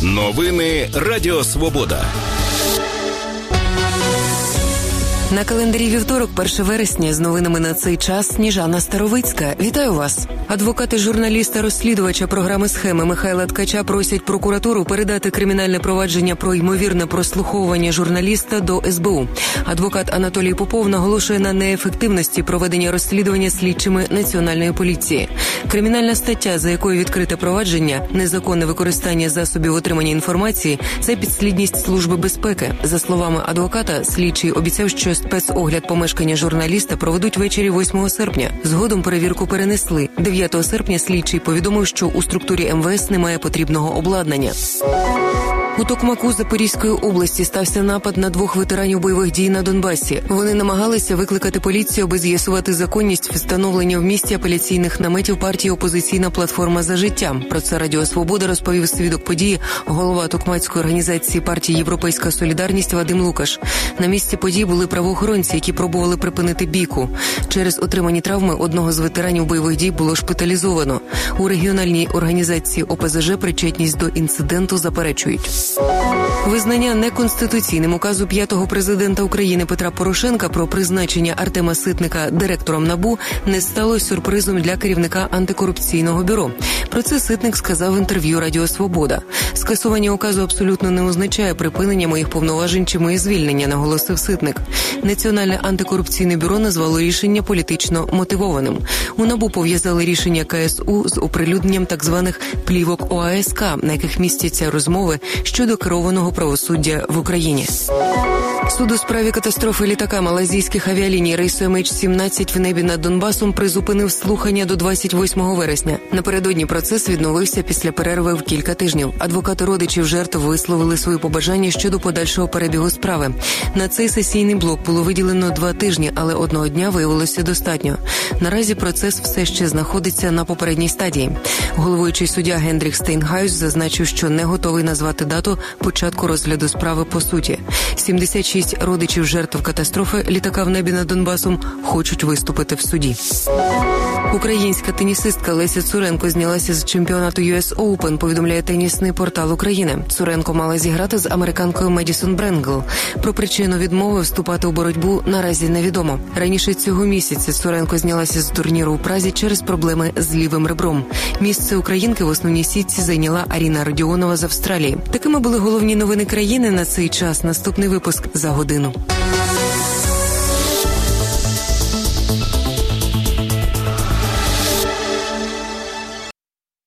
Новини Радіо Свобода. На календарі вівторок, 1 вересня, з новинами на цей час Сніжана Старовицька. Вітаю вас. Адвокати журналіста-розслідувача програми «Схеми» Михайла Ткача просять прокуратуру передати кримінальне провадження про ймовірне прослуховування журналіста до СБУ. Адвокат Анатолій Попов наголошує на неефективності проведення розслідування слідчими Національної поліції. Кримінальна стаття, за якою відкрите провадження, незаконне використання засобів отримання інформації – це підслідність Служби безпеки. За словами адвоката, слідчий обіцяв, що спецогляд помешкання журналіста проведуть ввечері 8 серпня. Згодом перевірку перенесли. 9 серпня слідчий повідомив, що у структурі МВС немає потрібного обладнання. У Токмаку Запорізької області стався напад на 2 ветеранів бойових дій на Донбасі. Вони намагалися викликати поліцію, аби з'ясувати законність встановлення в місті апеляційних наметів партії «Опозиційна платформа за життя». Про це Радіо Свобода розповів свідок події, голова Токмацької організації партії «Європейська солідарність» Вадим Лукаш. На місці подій були правоохоронці, які пробували припинити бійку. Через отримані травми одного з ветеранів бойових дій було шпиталізовано. У регіональній організації ОПЗЖ причетність до інциденту заперечують. Визнання неконституційним указу 5-го президента України Петра Порошенка про призначення Артема Ситника директором НАБУ не стало сюрпризом для керівника антикорупційного бюро. Про це Ситник сказав в інтерв'ю Радіо Свобода. Скасування указу абсолютно не означає припинення моїх повноважень чи моє звільнення, наголосив Ситник. Національне антикорупційне бюро назвало рішення політично мотивованим. У НАБУ пов'язали рішення КСУ з оприлюдненням так званих плівок ОАСК, на яких містяться розмови щодо керованого правосуддя в Україні. Суд у справі катастрофи літака малайзійських авіаліній рейсу MH17 в небі над Донбасом призупинив слухання до 28 вересня. Напередодні процес відновився після перерви в кілька тижнів. Адвокати родичів жертв висловили свої побажання щодо подальшого перебігу справи. На цей сесійний блок було виділено 2 тижні, але одного дня виявилося достатньо. Наразі процес все ще знаходиться на попередній стадії. Головуючий суддя Генріх Стейнгайс зазначив, що не готовий назвати дату початку розгляду справи по суті. 76 родичів жертв катастрофи літака в небі над Донбасом хочуть виступити в суді. Українська тенісистка Леся Цуренко знялася з чемпіонату US Open, повідомляє тенісний портал України. Цуренко мала зіграти з американкою Медісон Бренгл. Про причину відмови вступати у боротьбу наразі невідомо. Раніше цього місяця Цуренко знялася з турніру у Празі через проблеми з лівим ребром. Місце українки в основній сітці зайняла Аріна Родіонова з Австралії. Такими були головні новини країни на цей час. Наступний випуск за годину.